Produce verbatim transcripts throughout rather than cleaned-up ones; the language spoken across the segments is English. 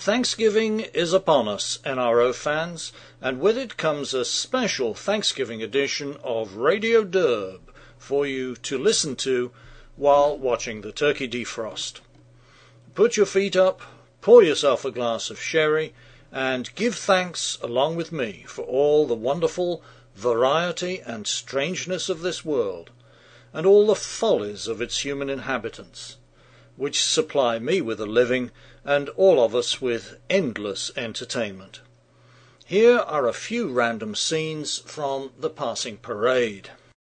Thanksgiving is upon us, N R O fans, and with it comes a special Thanksgiving edition of Radio Derb for you to listen to while watching the turkey defrost. Put your feet up, pour yourself a glass of sherry, and give thanks along with me for all the wonderful variety and strangeness of this world, and all the follies of its human inhabitants, which supply me with a living, and all of us with endless entertainment. Here are a few random scenes from the passing parade.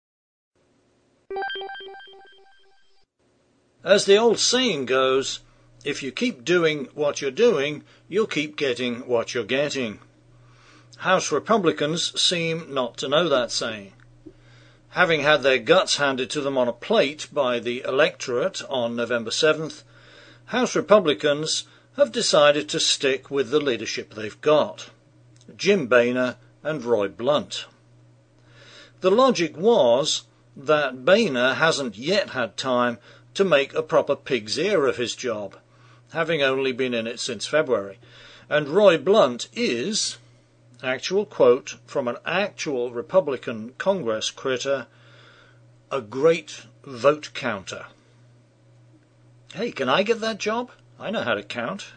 As the old saying goes, if you keep doing what you're doing, you'll keep getting what you're getting. House Republicans seem not to know that saying. Having had their guts handed to them on a plate by the electorate on November seventh, House Republicans have decided to stick with the leadership they've got, Jim Boehner and Roy Blunt. The logic was that Boehner hasn't yet had time to make a proper pig's ear of his job, having only been in it since February, and Roy Blunt is, actual quote from an actual Republican Congress critter, a great vote counter. Hey, can I get that job? I know how to count.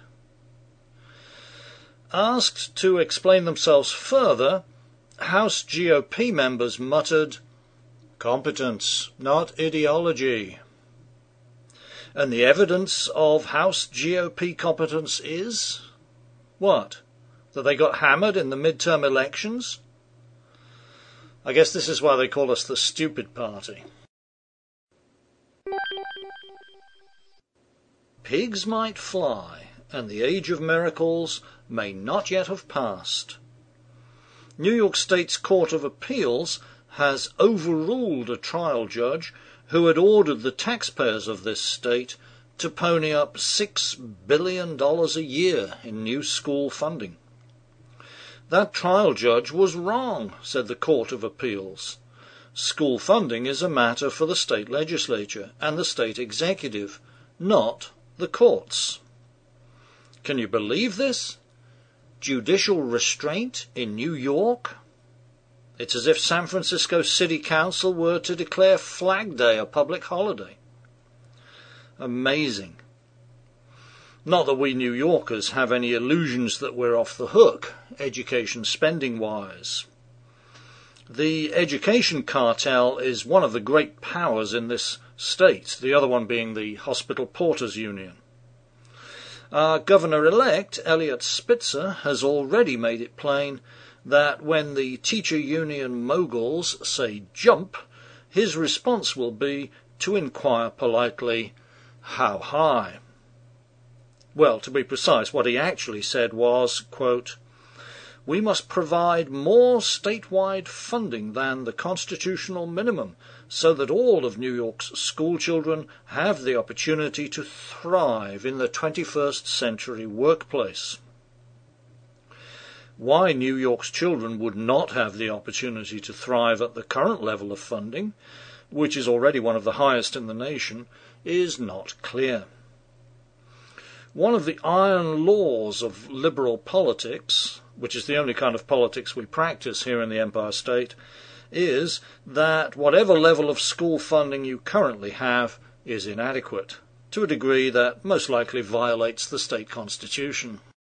Asked to explain themselves further, House G O P members muttered, "Competence, not ideology." And the evidence of House G O P competence is? What? That they got hammered in the midterm elections? I guess this is why they call us the stupid party. Pigs might fly, and the age of miracles may not yet have passed. New York State's Court of Appeals has overruled a trial judge who had ordered the taxpayers of this state to pony up six billion dollars a year in new school funding. That trial judge was wrong, said the Court of Appeals. School funding is a matter for the state legislature and the state executive, not the courts. Can you believe this? Judicial restraint in New York? It's as if San Francisco City Council were to declare Flag Day a public holiday. Amazing. Not that we New Yorkers have any illusions that we're off the hook, education spending-wise. The education cartel is one of the great powers in this state, the other one being the Hospital Porters Union. Our Governor-elect, Eliot Spitzer, has already made it plain that when the teacher union moguls say jump, his response will be to inquire politely, how high? Well, to be precise, what he actually said was, quote, "We must provide more statewide funding than the constitutional minimum so that all of New York's school children have the opportunity to thrive in the twenty-first century workplace." Why New York's children would not have the opportunity to thrive at the current level of funding, which is already one of the highest in the nation, is not clear. One of the iron laws of liberal politics, which is the only kind of politics we practice here in the Empire State, is that whatever level of school funding you currently have is inadequate, to a degree that most likely violates the state constitution.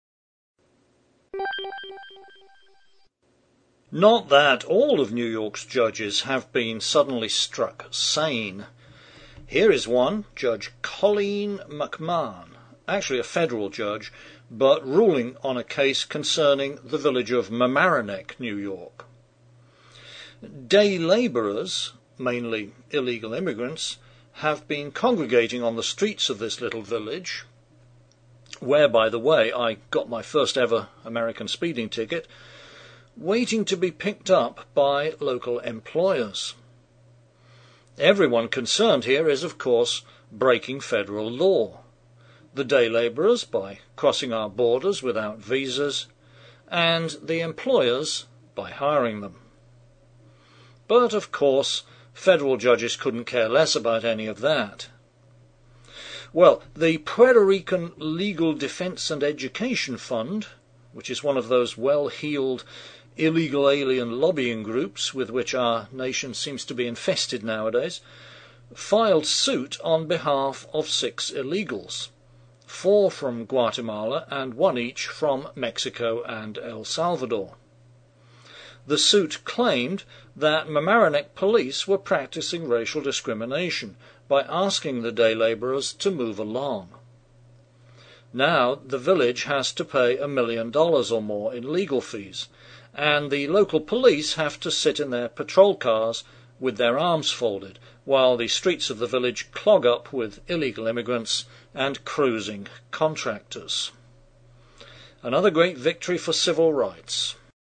Not that all of New York's judges have been suddenly struck sane. Here is one, Judge Colleen McMahon, actually a federal judge, but ruling on a case concerning the village of Mamaroneck, New York. Day labourers, mainly illegal immigrants, have been congregating on the streets of this little village, where, by the way, I got my first ever American speeding ticket, waiting to be picked up by local employers. Everyone concerned here is, of course, breaking federal law. The day labourers by crossing our borders without visas, and the employers by hiring them. But, of course, federal judges couldn't care less about any of that. Well, the Puerto Rican Legal Defense and Education Fund, which is one of those well-heeled illegal alien lobbying groups with which our nation seems to be infested nowadays, filed suit on behalf of six illegals, four from Guatemala and one each from Mexico and El Salvador. The suit claimed that Mamaroneck police were practicing racial discrimination by asking the day labourers to move along. Now the village has to pay a million dollars or more in legal fees, and the local police have to sit in their patrol cars with their arms folded, while the streets of the village clog up with illegal immigrants and cruising contractors. Another great victory for civil rights.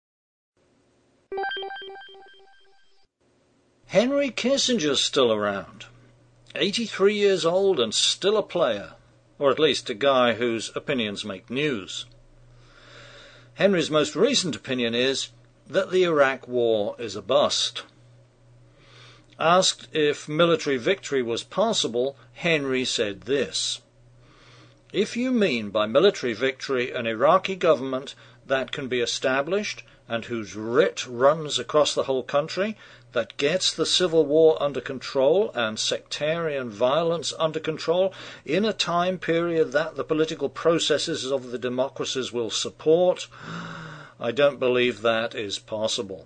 Henry Kissinger's still around. eighty-three years old and still a player, or at least a guy whose opinions make news. Henry's most recent opinion is that the Iraq War is a bust. Asked if military victory was possible, Henry said this: "If you mean by military victory an Iraqi government that can be established and whose writ runs across the whole country, that gets the civil war under control and sectarian violence under control in a time period that the political processes of the democracies will support, I don't believe that is possible."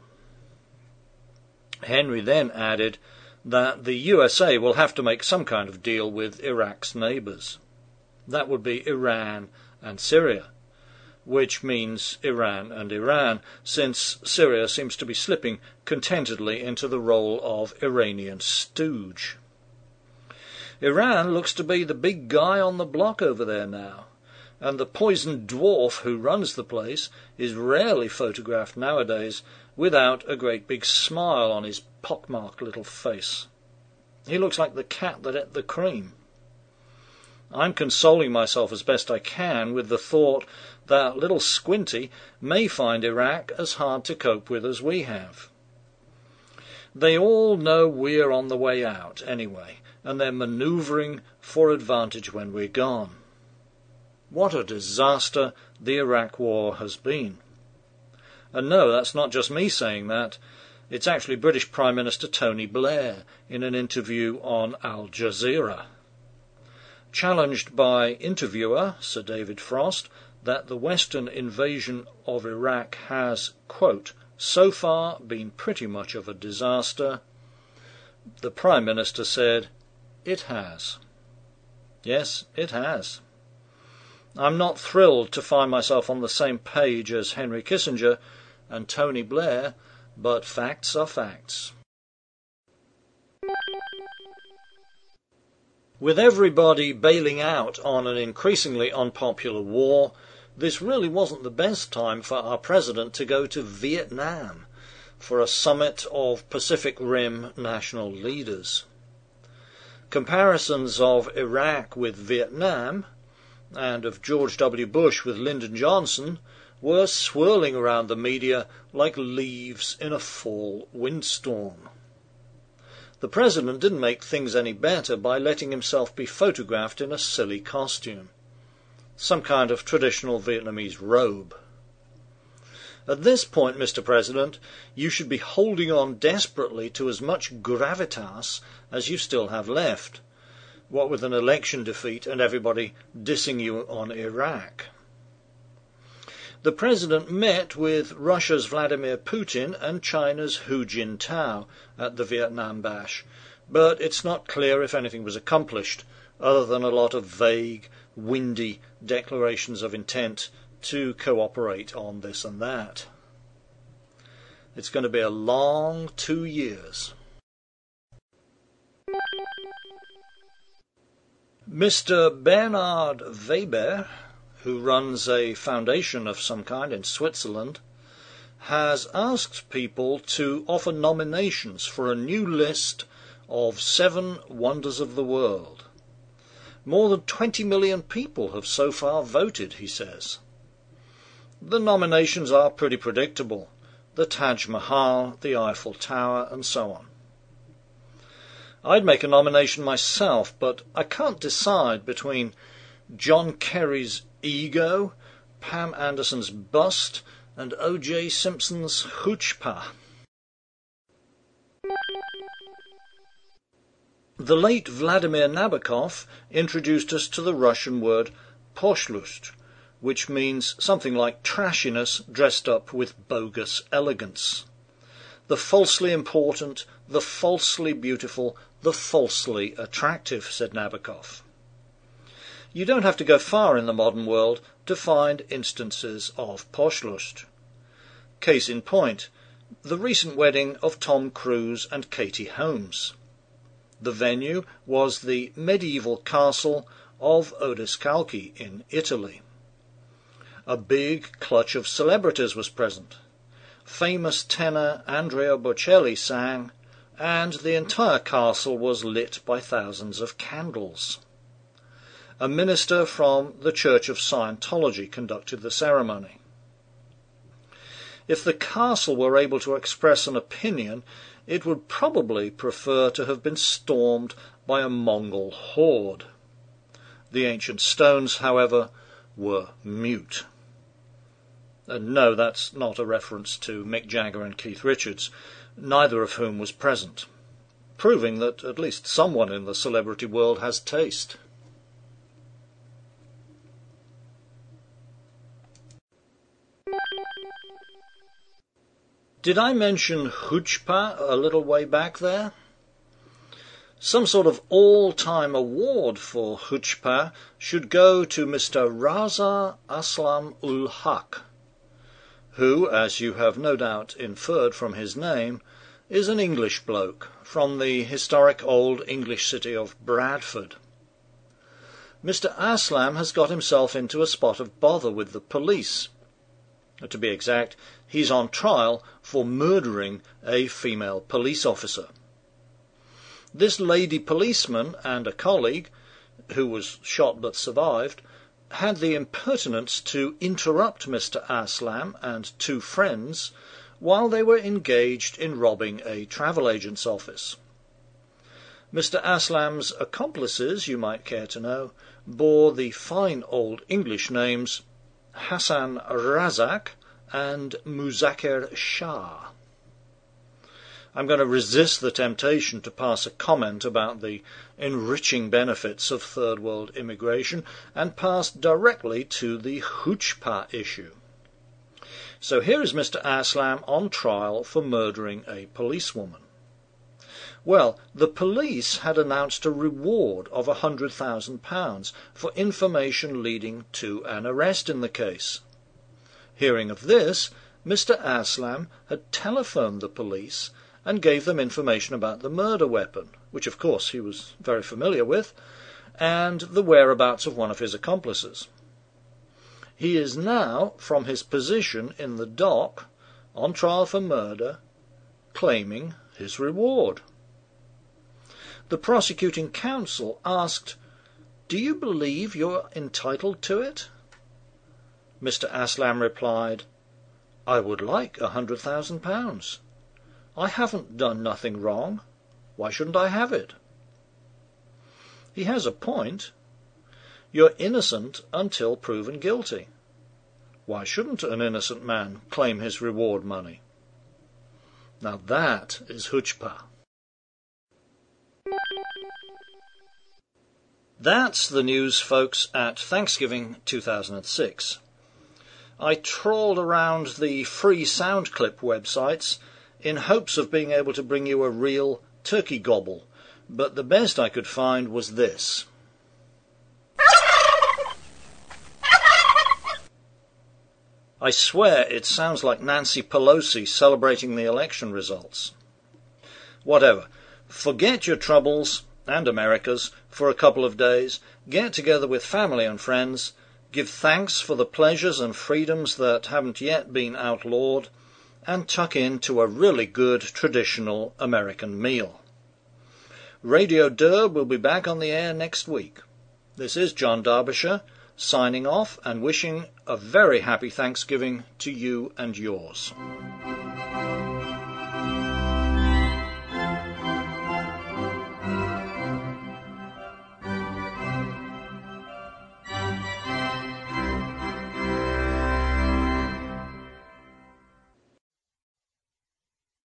Henry then added that the U S A will have to make some kind of deal with Iraq's neighbours. That would be Iran and Syria, which means Iran and Iran, since Syria seems to be slipping contentedly into the role of Iranian stooge. Iran looks to be the big guy on the block over there now, and the poisoned dwarf who runs the place is rarely photographed nowadays without a great big smile on his pockmarked little face. He looks like the cat that ate the cream. I'm consoling myself as best I can with the thought that little Squinty may find Iraq as hard to cope with as we have. They all know we're on the way out anyway, and they're manoeuvring for advantage when we're gone. What a disaster the Iraq War has been. And no, that's not just me saying that. It's actually British Prime Minister Tony Blair in an interview on Al Jazeera. Challenged by interviewer Sir David Frost that the Western invasion of Iraq has, quote, so far been pretty much of a disaster, the Prime Minister said, it has. Yes, it has. I'm not thrilled to find myself on the same page as Henry Kissinger and Tony Blair, but facts are facts. With everybody bailing out on an increasingly unpopular war, this really wasn't the best time for our president to go to Vietnam for a summit of Pacific Rim national leaders. Comparisons of Iraq with Vietnam and of George W. Bush with Lyndon Johnson were swirling around the media like leaves in a fall windstorm. The president didn't make things any better by letting himself be photographed in a silly costume, some kind of traditional Vietnamese robe. At this point, Mister President, you should be holding on desperately to as much gravitas as you still have left, what with an election defeat and everybody dissing you on Iraq. The president met with Russia's Vladimir Putin and China's Hu Jintao at the Vietnam Bash, but it's not clear if anything was accomplished, other than a lot of vague, windy declarations of intent to cooperate on this and that. It's going to be a long two years. Mister Bernhard Weber, who runs a foundation of some kind in Switzerland, has asked people to offer nominations for a new list of seven wonders of the world. More than twenty million people have so far voted, he says. The nominations are pretty predictable: the Taj Mahal, the Eiffel Tower, and so on. I'd make a nomination myself, but I can't decide between John Kerry's ego, Pam Anderson's bust, and O J Simpson's chutzpah. The late Vladimir Nabokov introduced us to the Russian word poshlust, which means something like trashiness dressed up with bogus elegance. The falsely important, the falsely beautiful, the falsely attractive, said Nabokov. You don't have to go far in the modern world to find instances of poshlust. Case in point, the recent wedding of Tom Cruise and Katie Holmes. The venue was the medieval castle of Odescalchi in Italy. A big clutch of celebrities was present. Famous tenor Andrea Bocelli sang, and the entire castle was lit by thousands of candles. A minister from the Church of Scientology conducted the ceremony. If the castle were able to express an opinion, it would probably prefer to have been stormed by a Mongol horde. The ancient stones, however, were mute. And no, that's not a reference to Mick Jagger and Keith Richards, neither of whom was present, proving that at least someone in the celebrity world has taste. Did I mention chutzpah a little way back there? Some sort of all-time award for chutzpah should go to Mister Raza Aslam-ul-Haq, who, as you have no doubt inferred from his name, is an English bloke from the historic old English city of Bradford. Mister Aslam has got himself into a spot of bother with the police. To be exact, he's on trial for murdering a female police officer. This lady policeman and a colleague, who was shot but survived, had the impertinence to interrupt Mister Aslam and two friends while they were engaged in robbing a travel agent's office. Mister Aslam's accomplices, you might care to know, bore the fine old English names Hassan Razak and Muzakkir Shah. I'm going to resist the temptation to pass a comment about the enriching benefits of third world immigration and pass directly to the chutzpah issue. So here is Mister Aslam on trial for murdering a policewoman. Well, the police had announced a reward of a hundred thousand pounds for information leading to an arrest in the case. Hearing of this, Mister Aslam had telephoned the police and gave them information about the murder weapon, which of course he was very familiar with, and the whereabouts of one of his accomplices. He is now, from his position in the dock, on trial for murder, claiming his reward. The prosecuting counsel asked, "Do you believe you're entitled to it?" Mister Aslam replied, "I would like a hundred thousand pounds. I haven't done nothing wrong. Why shouldn't I have it?" He has a point. You're innocent until proven guilty. Why shouldn't an innocent man claim his reward money? Now that is chutzpah. That's the news, folks, at Thanksgiving two thousand six. I trawled around the free sound clip websites in hopes of being able to bring you a real turkey gobble, but the best I could find was this. I swear it sounds like Nancy Pelosi celebrating the election results. Whatever. Forget your troubles and America's for a couple of days, get together with family and friends, give thanks for the pleasures and freedoms that haven't yet been outlawed, and tuck into a really good traditional American meal. Radio Derb will be back on the air next week. This is John Derbyshire, signing off and wishing a very happy Thanksgiving to you and yours.